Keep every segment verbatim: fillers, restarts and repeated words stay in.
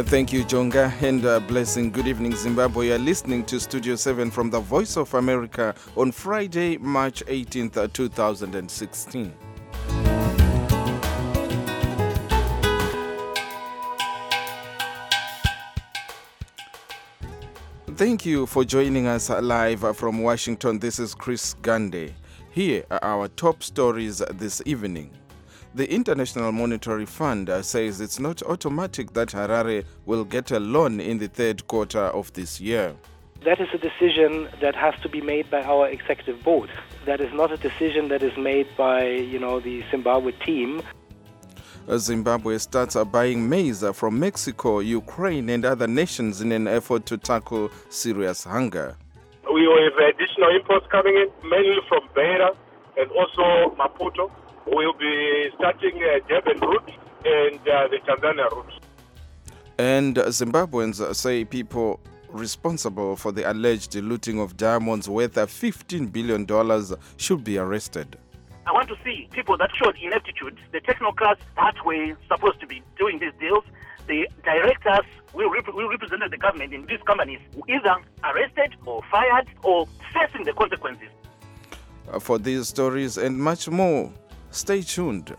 Uh, thank you, Jonga, and uh, blessing. Good evening, Zimbabwe. You're listening to Studio seven from the Voice of America on Friday, March eighteenth, two thousand sixteen. Thank you for joining us live from Washington. This is Chris Gande. Here are our top stories this evening. The International Monetary Fund says it's not automatic that Harare will get a loan in the third quarter of this year. That is a decision that has to be made by our executive board. That is not a decision that is made by, you know, the Zimbabwe team. Zimbabwe starts buying maize from Mexico, Ukraine, and other nations in an effort to tackle serious hunger. We have additional imports coming in, mainly from Beira and also Maputo. We'll be starting uh, Durban route and uh, the Tanzania route. And Zimbabweans say people responsible for the alleged looting of diamonds worth fifteen billion dollars should be arrested. I want to see people that showed ineptitude, the technocrats that were supposed to be doing these deals, the directors who rep- represented the government in these companies, either arrested or fired or facing the consequences. Uh, for these stories and much more, stay tuned.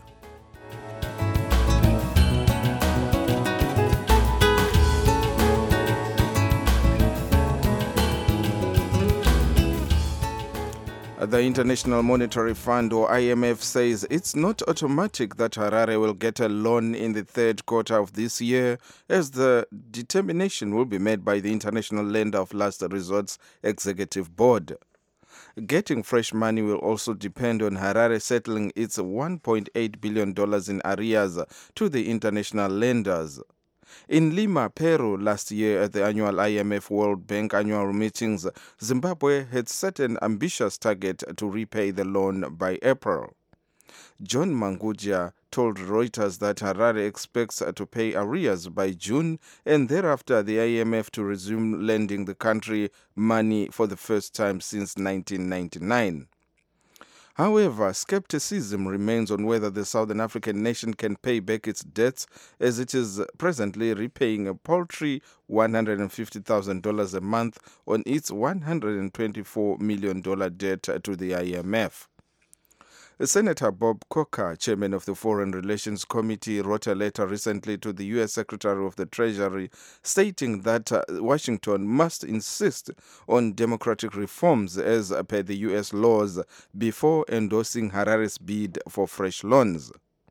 The International Monetary Fund, or I M F, says it's not automatic that Harare will get a loan in the third quarter of this year, as the determination will be made by the International Lender of Last Resort's Executive Board. Getting fresh money will also depend on Harare settling its one point eight billion dollars in arrears to the international lenders. In Lima, Peru, last year at the annual I M F World Bank annual meetings, Zimbabwe had set an ambitious target to repay the loan by April. John Manguja told Reuters that Harare expects to pay arrears by June and thereafter the I M F to resume lending the country money for the first time since nineteen ninety-nine. However, skepticism remains on whether the Southern African nation can pay back its debts, as it is presently repaying a paltry one hundred fifty thousand dollars a month on its one hundred twenty-four million dollars debt to the I M F. Senator Bob Corker, chairman of the Foreign Relations Committee, wrote a letter recently to the U S Secretary of the Treasury stating that uh, Washington must insist on democratic reforms as per the U S laws before endorsing Harare's bid for fresh loans.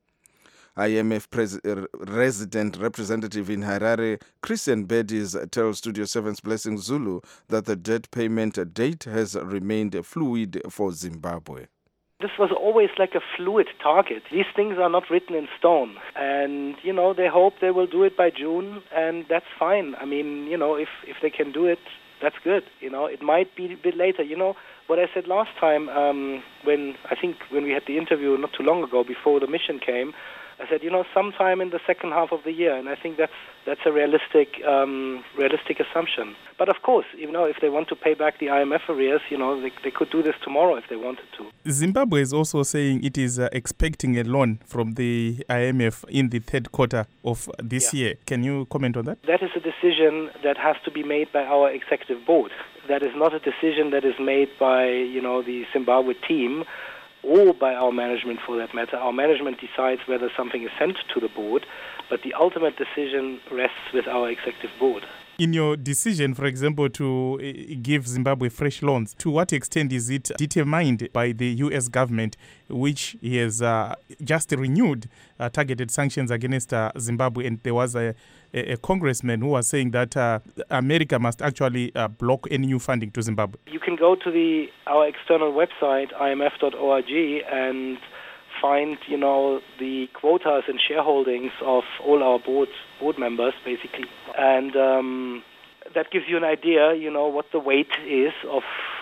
I M F pres- resident representative in Harare, Christian Bedis, tells Studio seven's Blessing Zulu that the debt payment date has remained fluid for Zimbabwe. This was always like a fluid target. These things are not written in stone. And, you know, they hope they will do it by June, and that's fine. I mean, you know, if, if they can do it, that's good. You know, it might be a bit later. You know, what I said last time um, when, I think when we had the interview not too long ago before the mission came, I said, you know, sometime in the second half of the year, and I think that's that's a realistic um, realistic assumption. But of course, you know, if they want to pay back the I M F arrears, you know, they, they could do this tomorrow if they wanted to. Zimbabwe is also saying it is uh, expecting a loan from the I M F in the third quarter of this yeah. year. Can you comment on that? That is a decision that has to be made by our executive board. That is not a decision that is made by, you know, the Zimbabwe team, or by our management for that matter. Our management decides whether something is sent to the board, but the ultimate decision rests with our executive board. In your decision, for example, to give Zimbabwe fresh loans, to what extent is it determined by the U S government, which has uh, just renewed uh, targeted sanctions against uh, Zimbabwe? And there was a, a, a congressman who was saying that uh, America must actually uh, block any new funding to Zimbabwe. You can go to the our external website, I M F dot org, and find, you know, the quotas and shareholdings of all our board board members, basically. And um, that gives you an idea, you know, what the weight is of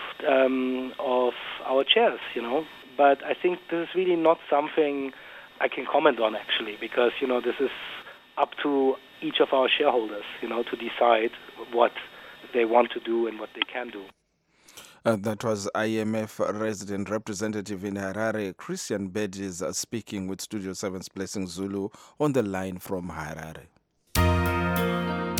um, of our chairs, you know. But I think this is really not something I can comment on, actually, because, you know, this is up to each of our shareholders, you know, to decide what they want to do and what they can do. Uh, that was I M F resident representative in Harare, Christian Bedis, uh, speaking with Studio seven's Blessing Zulu on the line from Harare.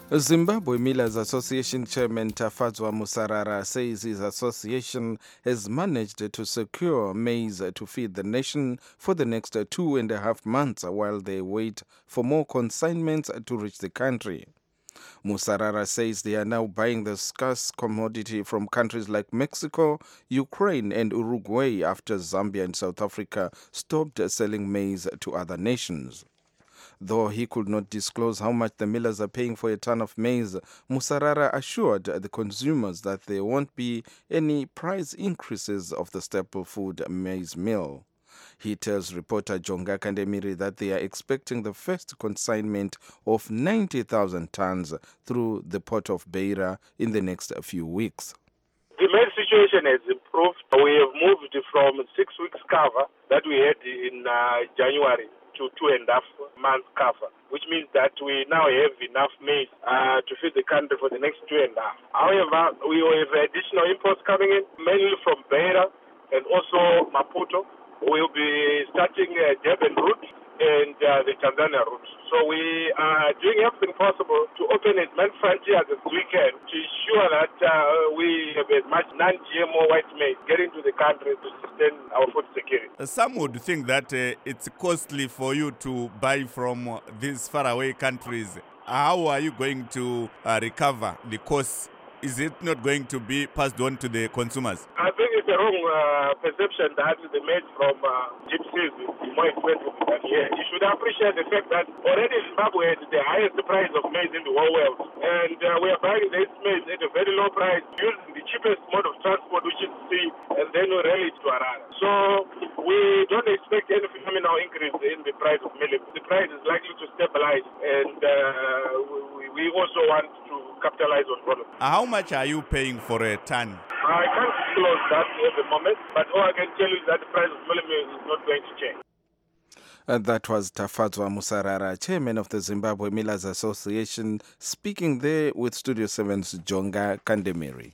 Zimbabwe Millers Association Chairman Tafadzwa Musarara says his association has managed to secure maize to feed the nation for the next two and a half months while they wait for more consignments to reach the country. Musarara says they are now buying the scarce commodity from countries like Mexico, Ukraine and Uruguay after Zambia and South Africa stopped selling maize to other nations. Though he could not disclose how much the millers are paying for a ton of maize, Musarara assured the consumers that there won't be any price increases of the staple food maize meal. He tells reporter Jonga Kandemiri that they are expecting the first consignment of ninety thousand tons through the port of Beira in the next few weeks. The maize situation has improved. We have moved from six weeks cover that we had in uh, January to two and a half months cover, which means that we now have enough maize uh, to feed the country for the next two and a half. However, we have additional imports coming in, mainly from Beira and also Maputo. We'll be starting uh, Durban route and uh, the Tanzania route. So we are doing everything possible to open as many frontiers as we can to ensure that uh, we have as much non-G M O white maize getting to the country to sustain our food security. Some would think that uh, it's costly for you to buy from uh, these faraway countries. How are you going to uh, recover the costs? Is it not going to be passed on to the consumers? I think it's a wrong uh, perception that the maize from uh, gypsies is more expensive than here. You should appreciate the fact that already Zimbabwe has the highest price of maize in the whole world. And uh, we are buying this maize at a very low price using the cheapest mode of transport, which is sea, and then we rally it to Harare. So we don't expect any phenomenal increase in the price of millet. The price is likely to stabilize, and uh, we, we also want to capitalize on volume. How much are you paying for a ton? I can't disclose that at the moment, but all I can tell you is that the price of millet is not going to change. Uh, that was Tafadzwa Musarara, chairman of the Zimbabwe Millers Association, speaking there with Studio seven's Jonga Kandemiri.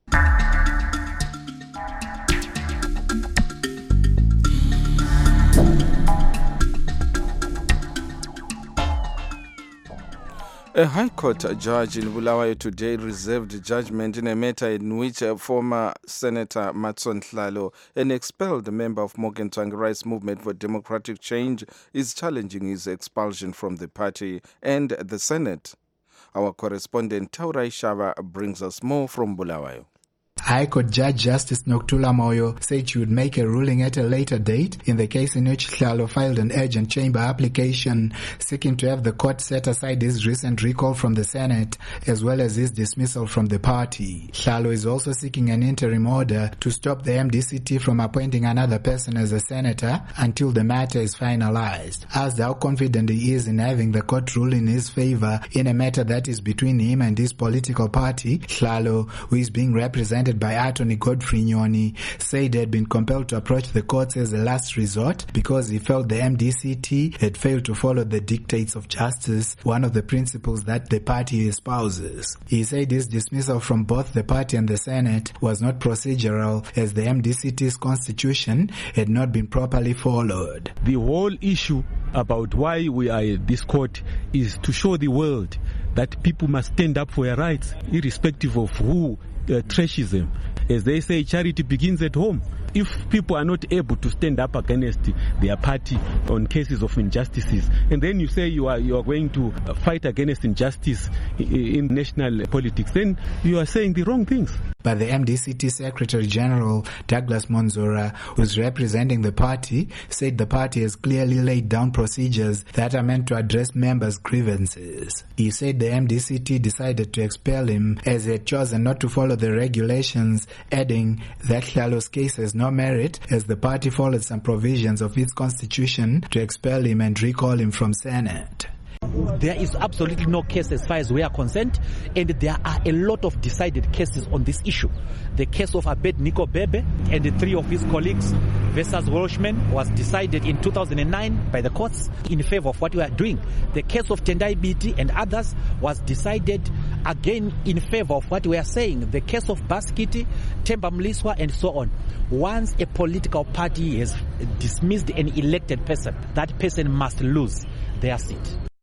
A High Court judge in Bulawayo today reserved judgment in a matter in which a former Senator Matson Hlalo, an expelled member of Morgan Tsvangirai's Movement for Democratic Change, is challenging his expulsion from the party and the Senate. Our correspondent Taurai Shava brings us more from Bulawayo. High Court Judge Justice Nokuthula Moyo said she would make a ruling at a later date in the case in which Hlalo filed an urgent chamber application seeking to have the court set aside his recent recall from the Senate as well as his dismissal from the party. Hlalo is also seeking an interim order to stop the M D C T from appointing another person as a senator until the matter is finalized. Asked how confident he is in having the court rule in his favor in a matter that is between him and his political party, Hlalo, who is being represented by attorney Godfrey Nyoni, said he had been compelled to approach the courts as a last resort because he felt the M D C T had failed to follow the dictates of justice, one of the principles that the party espouses. He said his dismissal from both the party and the Senate was not procedural as the M D C T's constitution had not been properly followed. The whole issue about why we are at this court is to show the world that people must stand up for their rights, irrespective of who Uh, trashes them. As they say, charity begins at home. If people are not able to stand up against their party on cases of injustices, and then you say you are you are going to fight against injustice in national politics, then you are saying the wrong things. But the M D C T Secretary General Douglas Monzora, who is representing the party, said the party has clearly laid down procedures that are meant to address members' grievances. He said the M D C T decided to expel him as he had chosen not to follow the regulations, adding that Hlalo's case has no merit as the party followed some provisions of its constitution to expel him and recall him from Senate. There is absolutely no case as far as we are concerned, and there are a lot of decided cases on this issue. The case of Abednego Bebe and the three of his colleagues versus Welshman was decided in two thousand nine by the courts in favor of what we are doing. The case of Tendai Biti and others was decided again in favor of what we are saying. The case of Baskiti, Temba Mliswa and so on. Once a political party has dismissed an elected person, that person must lose their seat.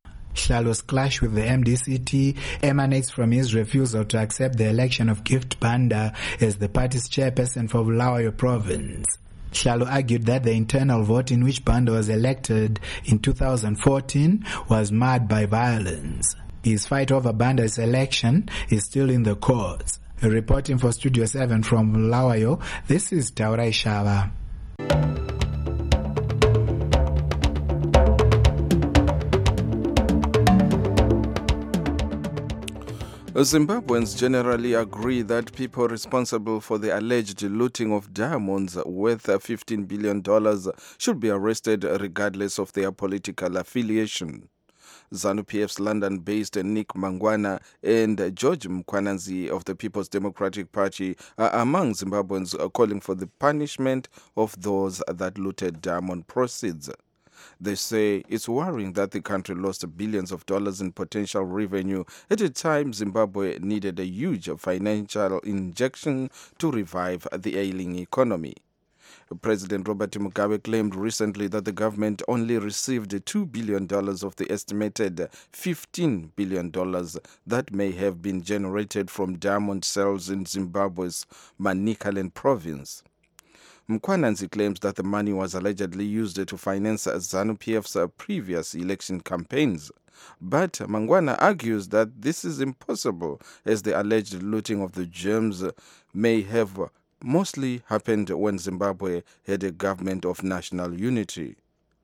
Hlalo's clash with the M D C T emanates from his refusal to accept the election of Gift Banda as the party's chairperson for Bulawayo province. Hlalo argued that the internal vote in which Banda was elected in two thousand fourteen was marred by violence. His fight over Banda's election is still in the courts. Reporting for Studio seven from Bulawayo, this is Taurai Shava. Zimbabweans generally agree that people responsible for the alleged looting of diamonds worth fifteen billion dollars should be arrested regardless of their political affiliation. ZANU-P F's London-based Nick Mangwana and George Mkwananzi of the People's Democratic Party are among Zimbabweans calling for the punishment of those that looted diamond proceeds. They say it's worrying that the country lost billions of dollars in potential revenue at a time Zimbabwe needed a huge financial injection to revive the ailing economy. President Robert Mugabe claimed recently that the government only received two billion dollars of the estimated fifteen billion dollars that may have been generated from diamond sales in Zimbabwe's Manicaland province. Mkwananzi claims that the money was allegedly used to finance ZANU-P F's previous election campaigns. But Mangwana argues that this is impossible as the alleged looting of the gems may have mostly happened when Zimbabwe had a government of national unity.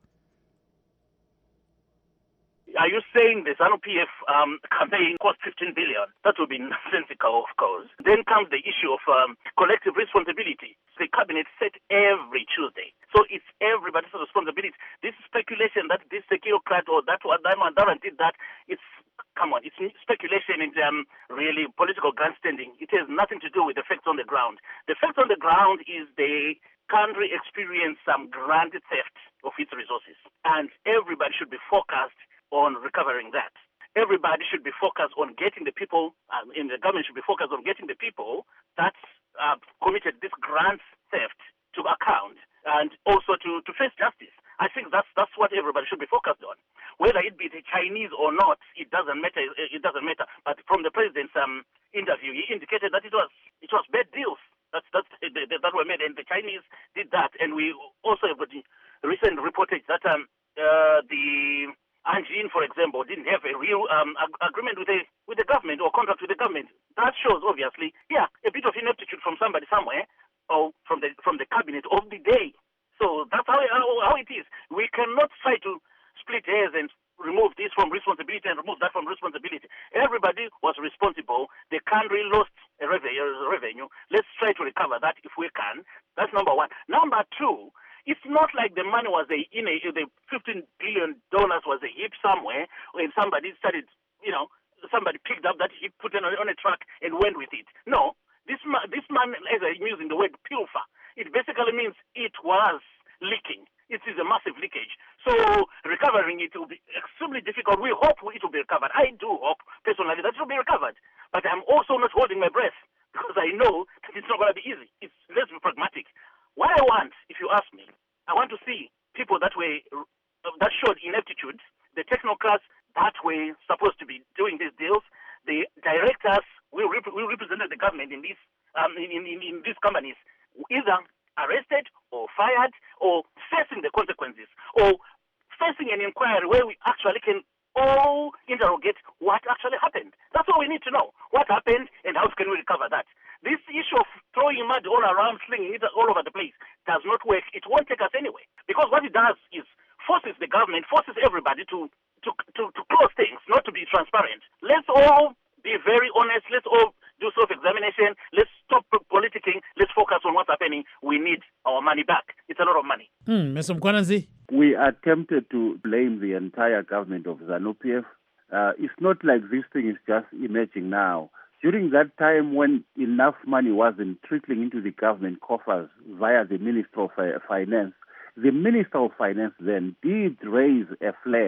Are you saying the ZANU-P F um, campaign cost fifteen billion dollars? That would be nonsensical, of course. Then comes the issue of um, collective responsibility. The cabinet set every Tuesday. So it's everybody's responsibility. This speculation that this technocrat or that one, that one, that one did that, it's, come on, it's speculation and um, really political grandstanding. It has nothing to do with the facts on the ground. The facts on the ground is the country experienced some grand theft of its resources. And everybody should be focused on recovering that. Everybody should be focused on getting the people, um, in the government should be focused on getting the people that uh, committed this grand theft to account and also to, to face justice. I think that's that's what everybody should be focused on. Whether it be the Chinese or not, it doesn't matter. It doesn't matter. But from the president's um, interview, he indicated that it was it was bad deals. That's that's that were made, and the Chinese did that. And we also have got the recent reportage that um, uh, the Anjin, for example, didn't have a real um, ag- agreement with the with the government or contract with the government. That shows, obviously, yeah, a bit of ineptitude from somebody somewhere or from the from the cabinet of the day. So that's how, how how it is. We cannot try to split hairs and remove this from responsibility and remove that from responsibility. Everybody was responsible. The country lost a revenue. revenue. Let's try to recover that if we can. That's number one. Number two. It's not like the money was a, in a, the fifteen billion dollars was a heap somewhere when somebody started, you know, somebody picked up that heap, put it on, on a truck and went with it. No, this, this man, as I'm using the word pilfer, it basically means it was leaking. It is a massive leakage. So recovering it will be extremely difficult. We hope it will be recovered. I do hope, personally, that it will be recovered. But I'm also not holding my breath because I know that it's not going to be easy. It's, let's be pragmatic. What I want, if you ask me, I want to see people that were that showed ineptitude, the technocrats that were supposed to be doing these deals, the directors will, rep- will represent the government in these um, in, in, in these companies, either arrested or fired or facing the consequences or facing an inquiry where we actually can all interrogate what actually happened. That's all we need to know. What happened and how can we recover that? This issue of throwing mud all around, slinging it all over the place does not work. It won't take us anywhere. Because what it does is forces the government, forces everybody to, to, to, to close things, not to be transparent. Let's all be very honest. Let's all do self-examination. Let's stop politicking. Let's focus on what's happening. We need our money back. It's a lot of money. Hmm, Mister Mkwananzi? We are tempted to blame the entire government of ZANU-P F. Uh, it's not like this thing is just emerging now. During that time when enough money wasn't trickling into the government coffers via the Minister of Finance, the Minister of Finance then did raise a flag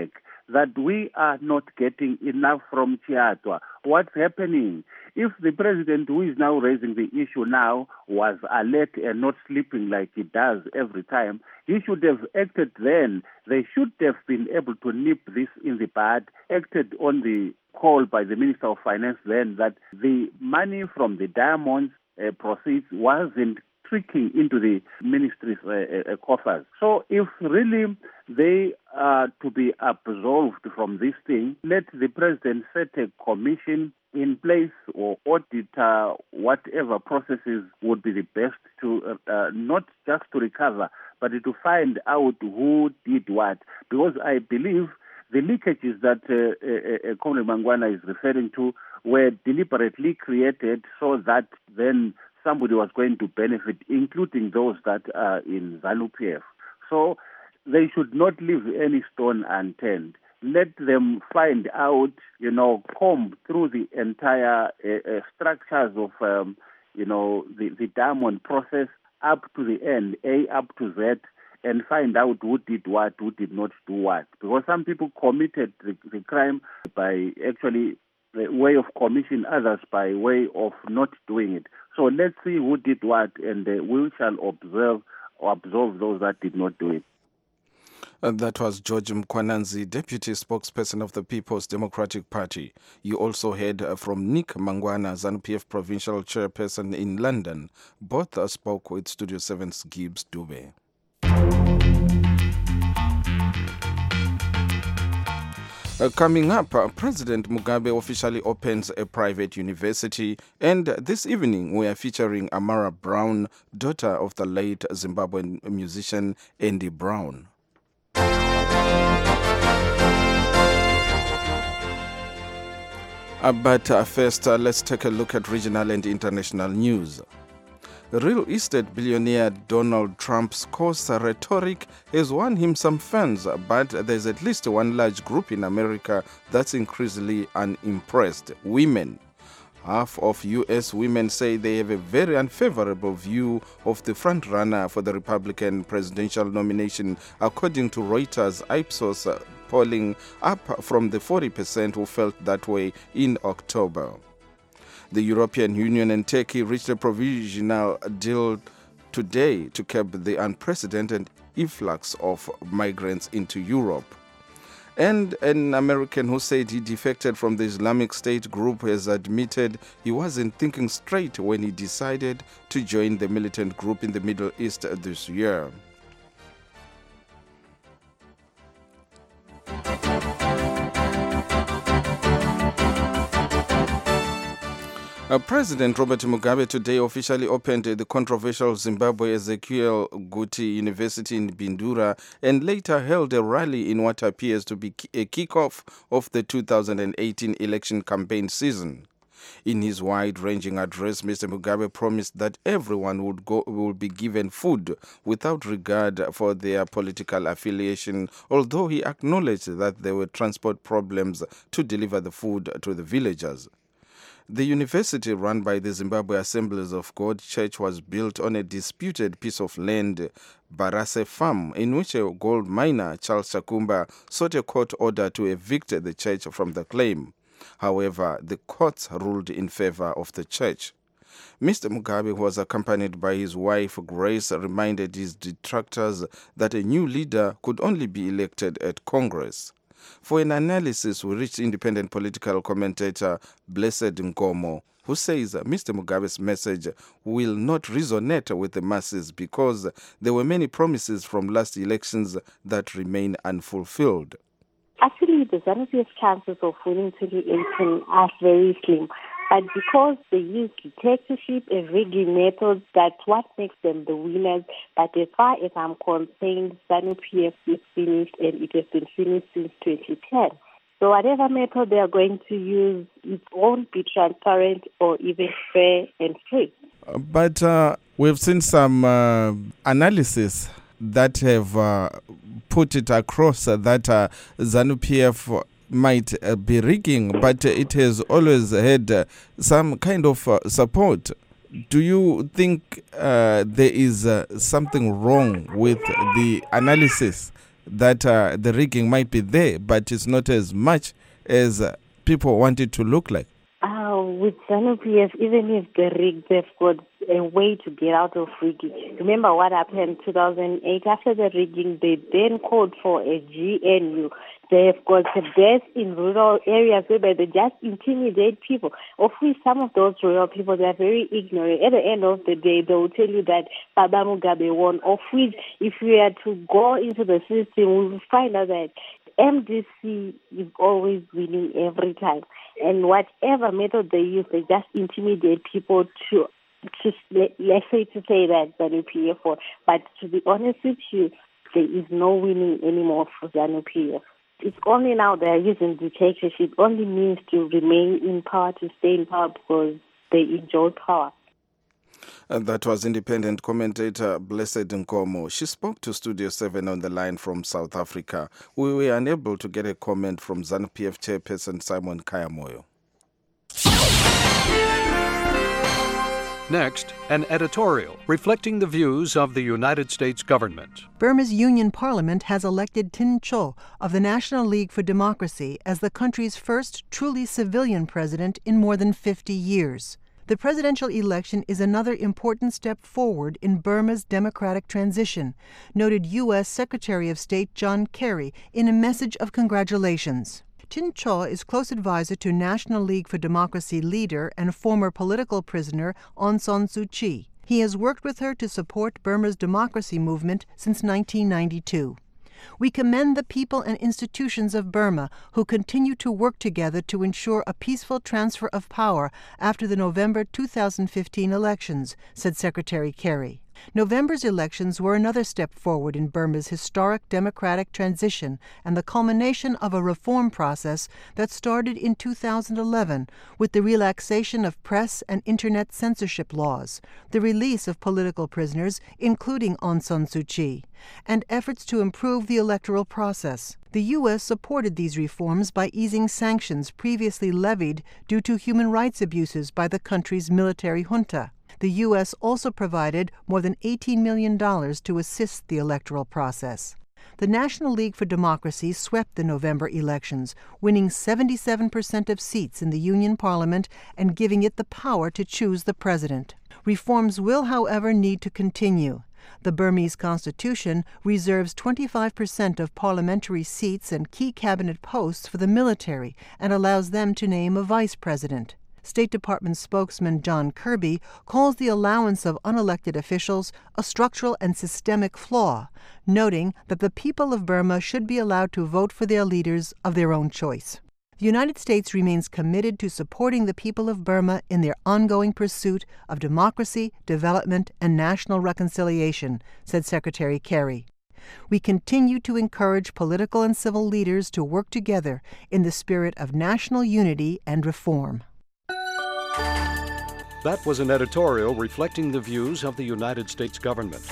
that we are not getting enough from Chiatwa. What's happening? If the president who is now raising the issue now was alert and not sleeping like he does every time, he should have acted then. They should have been able to nip this in the bud, acted on the call by the Minister of Finance then that the money from the diamonds uh, proceeds wasn't trickling into the ministry's uh, uh, coffers. So if really they are to be absolved from this thing, let the president set a commission in place or audit uh, whatever processes would be the best to uh, uh, not just to recover, but to find out who did what. Because I believe the leakages that uh, uh, uh, Comrade Mangwana is referring to were deliberately created so that then somebody was going to benefit, including those that are in ZANU-P F. So they should not leave any stone unturned. Let them find out, you know, comb through the entire uh, uh, structures of, um, you know, the, the diamond process up to the end, A up to Z, and find out who did what, who did not do what. Because some people committed the, the crime by actually the way of commission, others by way of not doing it. So let's see who did what, and uh, we shall observe or absolve those that did not do it. Uh, that was George Mkwananzi, Deputy Spokesperson of the People's Democratic Party. You also heard uh, from Nick Mangwana, ZANU-P F Provincial Chairperson in London. Both uh, spoke with Studio seven's Gibbs Dube. Uh, coming up, uh, President Mugabe officially opens a private university, and this evening we are featuring Amara Brown, daughter of the late Zimbabwean musician Andy Brown. Uh, but uh, first, uh, let's take a look at regional and international news. Real estate billionaire Donald Trump's coarse rhetoric has won him some fans, but there's at least one large group in America that's increasingly unimpressed: women. Half of U S women say they have a very unfavorable view of the frontrunner for the Republican presidential nomination, according to Reuters Ipsos polling, up from the forty percent who felt that way in October. The European Union and Turkey reached a provisional deal today to curb the unprecedented influx of migrants into Europe. And an American who said he defected from the Islamic State group has admitted he wasn't thinking straight when he decided to join the militant group in the Middle East this year. Uh, President Robert Mugabe today officially opened uh, the controversial Zimbabwe Ezekiel Guti University in Bindura and later held a rally in what appears to be a kickoff of the two thousand eighteen election campaign season. In his wide-ranging address, Mister Mugabe promised that everyone would go will be given food without regard for their political affiliation, although he acknowledged that there were transport problems to deliver the food to the villagers. The university, run by the Zimbabwe Assemblies of God Church, was built on a disputed piece of land, Barase Farm, in which a gold miner, Charles Chakumba, sought a court order to evict the church from the claim. However, the courts ruled in favor of the church. Mister Mugabe, who was accompanied by his wife Grace, reminded his detractors that a new leader could only be elected at Congress. For an analysis, we reached independent political commentator Blessed Nkomo, who says Mister Mugabe's message will not resonate with the masses because there were many promises from last elections that remain unfulfilled. Actually, the ZANU-P F chances of winning twenty eighteen are very slim. But because they use dictatorship and rigging methods, that's what makes them the winners. But as far as I'm concerned, ZANU-P F is finished, and it has been finished since twenty ten. So whatever method they are going to use, it won't be transparent or even fair and free. Uh, but uh, we've seen some uh, analysis that have uh, put it across uh, that uh, ZANU-P F might uh, be rigging, but uh, it has always had uh, some kind of uh, support. Do you think uh, there is uh, something wrong with the analysis that uh, the rigging might be there, but it's not as much as uh, people want it to look like? Uh, with ZANU-P F, even if the rig, they've got a way to get out of rigging. Remember what happened in two thousand eight? After the rigging, they then called for a G N U. They've got the best in rural areas where they just intimidate people. Of which some of those rural people, they are very ignorant. At the end of the day, they will tell you that Baba Mugabe won. Of which, if we are to go into the system, we will find out that M D C is always winning every time. And whatever method they use, they just intimidate people to, to let's say, to say that ZANU-P F won. But to be honest with you, there is no winning anymore for ZANU-P F. It's only now they are using dictatorship. It only means to remain in power, to stay in power because they enjoy power. And that was independent commentator Blessed Nkomo. She spoke to Studio seven on the line from South Africa. We were unable to get a comment from ZANU-P F chairperson Simon Kayamoyo. Next, an editorial reflecting the views of the United States government. Burma's Union Parliament has elected Tin Cho of the National League for Democracy as the country's first truly civilian president in more than fifty years. The presidential election is another important step forward in Burma's democratic transition, noted U S Secretary of State John Kerry in a message of congratulations. Tin Cho is close advisor to National League for Democracy leader and former political prisoner Aung San Suu Kyi. He has worked with her to support Burma's democracy movement since nineteen ninety-two. We commend the people and institutions of Burma who continue to work together to ensure a peaceful transfer of power after the November two thousand fifteen elections, said Secretary Kerry. November's elections were another step forward in Burma's historic democratic transition and the culmination of a reform process that started in two thousand eleven with the relaxation of press and internet censorship laws, the release of political prisoners, including Aung San Suu Kyi, and efforts to improve the electoral process. The U S supported these reforms by easing sanctions previously levied due to human rights abuses by the country's military junta. The U S also provided more than eighteen million dollars to assist the electoral process. The National League for Democracy swept the November elections, winning seventy-seven percent of seats in the Union Parliament and giving it the power to choose the president. Reforms will, however, need to continue. The Burmese constitution reserves twenty-five percent of parliamentary seats and key cabinet posts for the military and allows them to name a vice president. State Department spokesman John Kirby calls the allowance of unelected officials a structural and systemic flaw, noting that the people of Burma should be allowed to vote for their leaders of their own choice. The United States remains committed to supporting the people of Burma in their ongoing pursuit of democracy, development, and national reconciliation, said Secretary Kerry. We continue to encourage political and civil leaders to work together in the spirit of national unity and reform. That was an editorial reflecting the views of the United States government.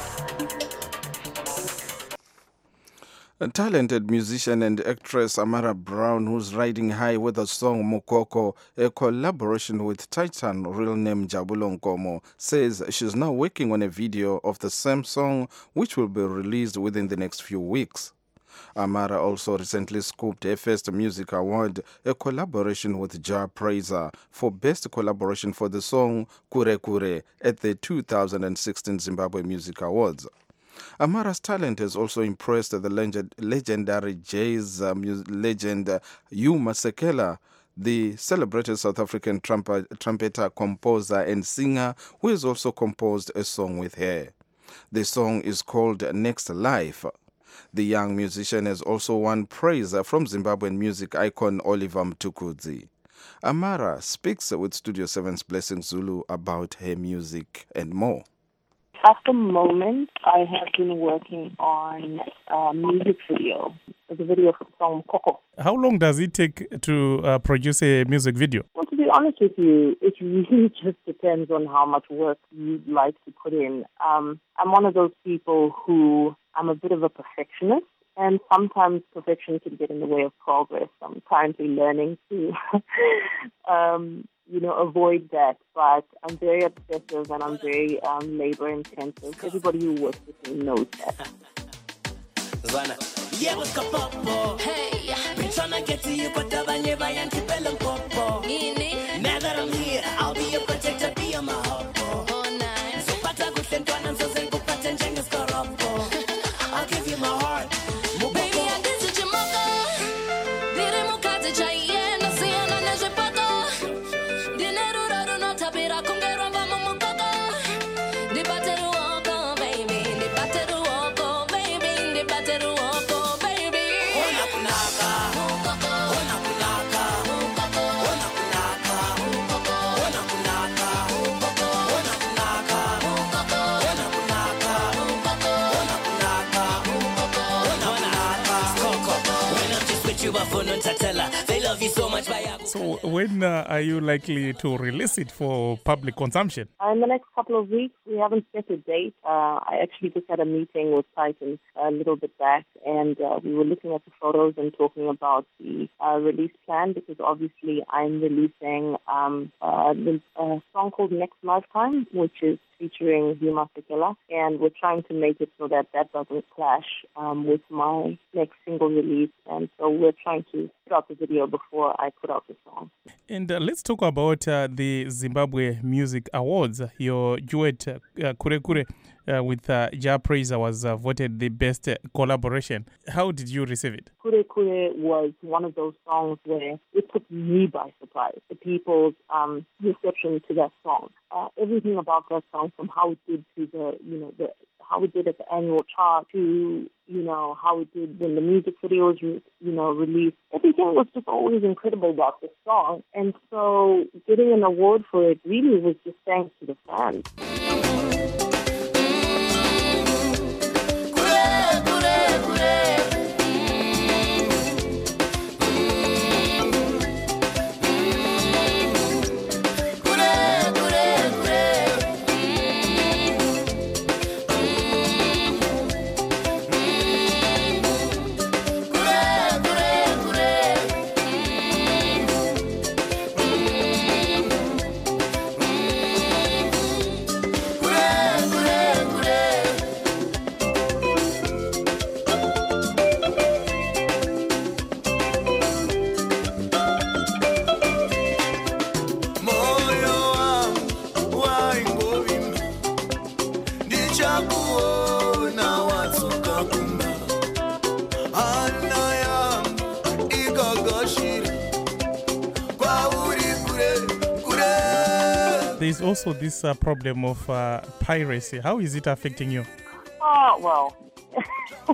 A talented musician and actress Amara Brown, who's riding high with the song Mokoko, a collaboration with Titan real name Jabulo Nkomo, says she's now working on a video of the same song, which will be released within the next few weeks. Amara also recently scooped her first music award, a collaboration with Jah Praiser, for Best Collaboration for the song Kure Kure at the two thousand sixteen Zimbabwe Music Awards. Amara's talent has also impressed the legend, legendary jazz uh, music legend uh, Hugh Masekela, the celebrated South African trumpet, trumpeter, composer, and singer, who has also composed a song with her. The song is called Next Life. The young musician has also won praise from Zimbabwean music icon Oliver Mtukudzi. Amara speaks with Studio seven's Blessing Zulu about her music and more. At the moment, I have been working on a music video. It's a video for the song Coco. How long does it take to uh, produce a music video? Well, to be honest with you, it really just depends on how much work you'd like to put in. Um, I'm one of those people who, I'm a bit of a perfectionist, and sometimes perfection can get in the way of progress. I'm currently learning to um, you know, avoid that. But I'm very obsessive and I'm very um, labor intensive. Everybody who works with me knows that. Zwana. Yeah, what's up, Popo? Hey, been tryna get to you, but the banya bayan kipel Popo. Now that I'm here, I'll be your protector, be on my hopo. Oh, nice. So pata gushen tuanam so zengu paten jengas koropo. I'll give you my heart. Baby, I guess it's your mother. Dire mukaze chaiye, na siya na neje pato. Dinero raro no tapira kungero mba mumukoko. Di bateru oko, baby. Di bateru oko, baby. Di bateru oko, baby. Ona kunaka, mukoko. Ona kunaka, mukoko. Ona kunaka, mukoko. Ona kunaka, mukoko. Ona kunaka, mukoko. Ona kunaka, mukoko. Ona kunaka, mukoko. Ona kunaka, mukoko. When I'm just with you, I phone on Tatella. They love you so much, by So when uh, are you likely to release it for public consumption? Uh, in the next couple of weeks, we haven't set a date. Uh, I actually just had a meeting with Titan a little bit back, and uh, we were looking at the photos and talking about the uh, release plan, because obviously I'm releasing um, uh, the, a song called Next Lifetime, which is featuring Huma Sekela, and we're trying to make it so that that doesn't clash um, with my next single release, and so we're trying to put out the video before I put out the song. And uh, let's talk about uh, the Zimbabwe Music Awards. Your duet, uh, Kure Kure, uh, with uh, Ja Praiser was uh, voted the best uh, collaboration. How did you receive it? Kure Kure was one of those songs where it took me by surprise, the people's um, reception to that song. Uh, everything about that song, from how it did to the, you know, the how it did at the annual chart to, you know, how it did when the music video was, you know, released. Everything was just always incredible about this song. And so getting an award for it really was just thanks to the fans. There's also this uh, problem of uh, piracy. How is it affecting you? Oh, well,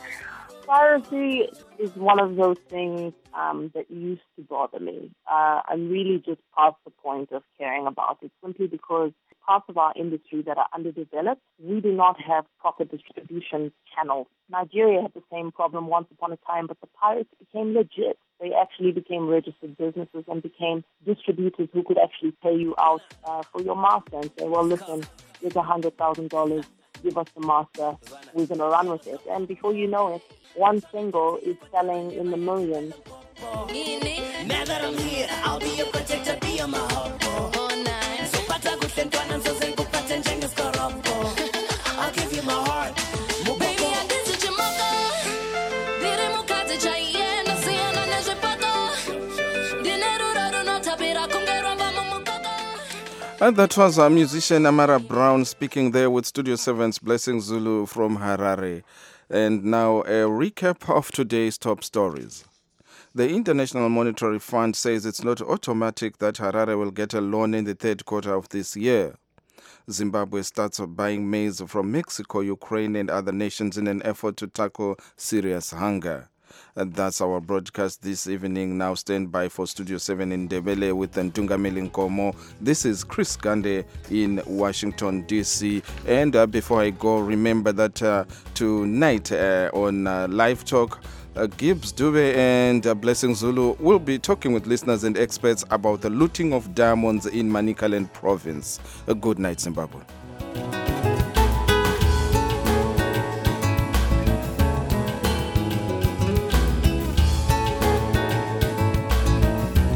piracy is one of those things um, that used to bother me. Uh, I'm really just past the point of caring about it, simply because parts of our industry that are underdeveloped, we do not have proper distribution channels. Nigeria had the same problem once upon a time, but the pirates became legit. They actually became registered businesses and became distributors who could actually pay you out uh, for your master and say, well, listen, here's one hundred thousand dollars, give us the master, we're going to run with it. And before you know it, one single is selling in the millions. Now that I'm here, I'll be your protector, be on my hopo. Oh, nice. So pata gushen tuanam so zengu paten jengas koropo. I'll give you my heart. Baby, I guess it's your mother. Dire mukaze chaiye, na siya na neje pato. Dinero raro no tapira kungero mba mumukoko. And that was our musician Amara Brown speaking there with Studio seven's Blessing Zulu from Harare. And now a recap of today's top stories. The International Monetary Fund says it's not automatic that Harare will get a loan in the third quarter of this year. Zimbabwe starts buying maize from Mexico, Ukraine, and other nations in an effort to tackle serious hunger. And that's our broadcast this evening. Now stand by for Studio seven in Ndebele with Ntungamili Nkomo. This is Chris Gande in Washington, D C. And uh, before I go, remember that uh, tonight uh, on uh, Live Talk, Uh, Gibbs Dube and uh, Blessing Zulu will be talking with listeners and experts about the looting of diamonds in Manicaland province. A good night, Zimbabwe.